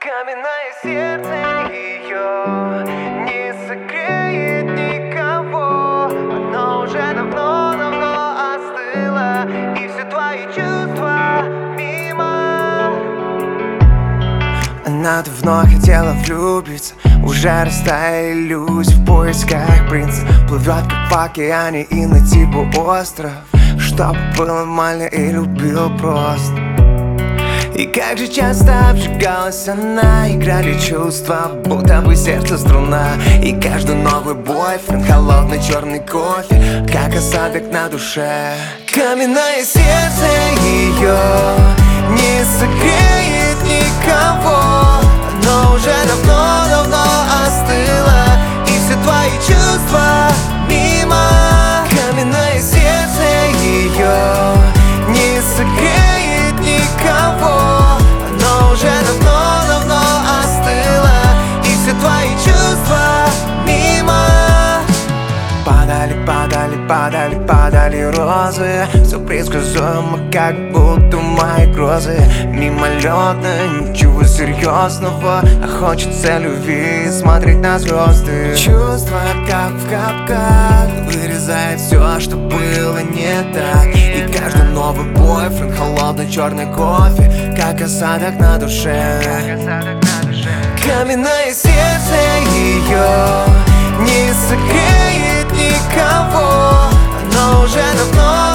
Каменное сердце ее не согреет никого. Оно уже давно-давно остыло, и все твои чувства мимо. Она давно хотела влюбиться, уже растаяли иллюзии в поисках принца. Плывет как в океане и найти бы остров, чтоб было нормально и любил просто. И как же часто обжигалась она, играли чувства, будто бы сердце струна. И каждый новый бойфренд, холодный черный кофе, как осадок на душе. Каменное сердце ее не согреет никого. Оно уже давно-давно остыло, и все твои чувства мимо. Каменное сердце ее не согреет никого. Оно уже давно-давно остыло, и все твои чувства мимо. Падали, падали, падали, падали розы, все предсказуемо, как будто мои грозы. Мимолетно, ничего серьезного, а хочется любви, смотреть на звезды. Чувства как в капках, вырезает все, что было не так. И каждый новый бойфренд, холодный черный кофе, как осадок на душе. Каменное сердце ее не согреет никого. Оно уже давно